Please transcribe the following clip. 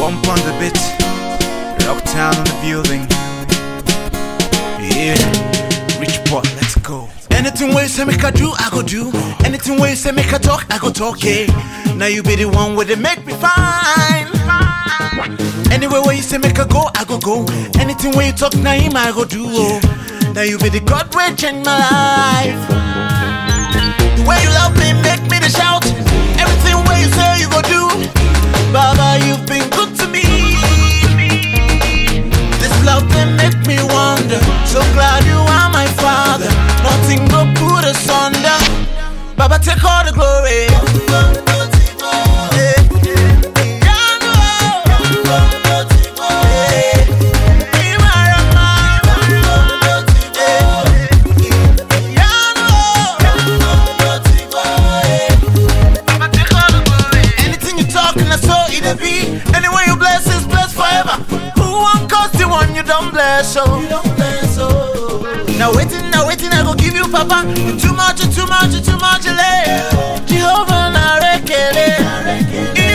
Bump on the beat, Lockdown on the building. Yeah, rich boy, let's go. Anything where you say make I do, I go do. Anything where you say make I talk, I go talk, yeah. Now you be the one where they make me fine. Anywhere where you say make I go go. Anything where you talk, now him I go do, oh. Now you be the God where change my life. The way you love me, make me to shout. Everything where you say you go do. Baba, you've been good to me. This love they make me wonder. So glad you are my father. Nothing but put us under. Baba, take all the glory. Anyway you bless is blessed forever. Who won't cost the one you don't bless, oh. Now waiting, I go give you papa. Too much, Jehovah na rekele.